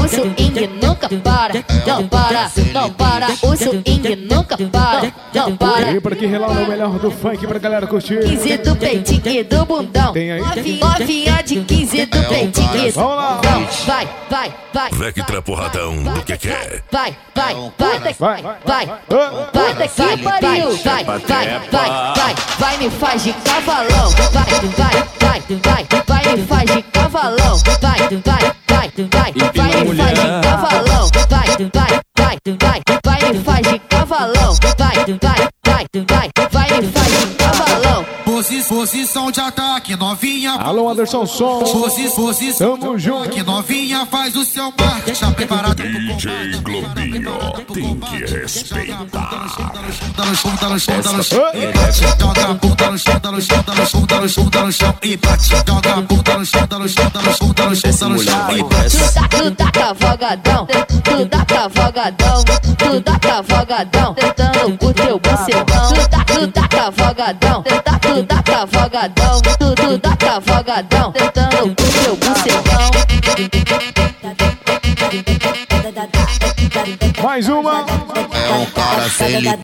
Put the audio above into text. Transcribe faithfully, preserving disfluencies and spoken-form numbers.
o swing nunca para, não para, não para. O swing nunca para, não para. E por aqui relando o melhor do funk pra galera curtir. quinze do peitinho e do bundão. Tem aí? Novinha de quinze do peitinho e do Vamos lá. bundão. Vai, vai, vai. Vectra porradão do que que é? Vai, vai, vai, vai, Vai, vai, vai. vai, vai, vai, vai, vai, vai, vai, vai, me faz de cavalão. Vai, vai, vai, vai, vai, me faz de cavalão. Vai, vai, vai, vai, vai, me faz de cavalão. Vai, vai, vai, vai, vai, me faz de cavalão. Vai, vai, vai, vai, vai, me faz de cavalão. Posi posição de ataque, novinha. Alô, Anderson Som. Posi posição Tamo junto. que novinha faz o seu marketing. Tá preparado? D J Globinho tem que respeitar. Dá no chão, dá no chão, dá no chão. E bate, joga a bunda no chão, dá no chão, dá no chão, dá no chão, dá no chão. E bate, joga a bunda no chão, dá no chão, dá no chão, dá no chão, dá no chão. E bate. Tu tá, tu tá cavalgadão, tu tá cavalgadão, tu tá cavalgadão, tentando o teu bucetão. Tu tá, tu tá cavalgadão, tu tá, tu tá cavalgadão, tu, tu tá cavalgadão, tentando o teu bucetão. Mais uma. Não para se ele